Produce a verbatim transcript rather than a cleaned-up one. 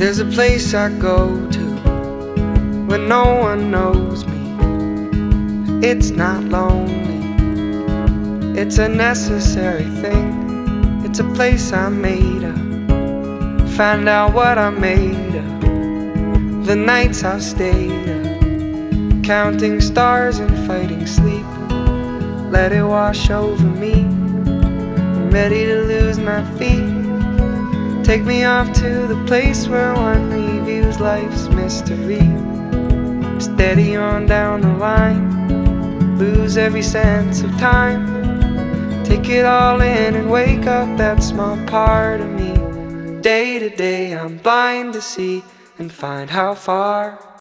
There's a place I go to when no one knows me. It's not lonely, it's a necessary thing. It's a place I made up, find out what I made of. The nights I've stayed up, counting stars and fighting sleep. Let it wash over me, I'm ready to lose my feet. Take me off to the place where one reviews life's mystery. Steady on down the line, lose every sense of time. Take it all in and wake up that small part of me. Day to day I'm blind to see and find how far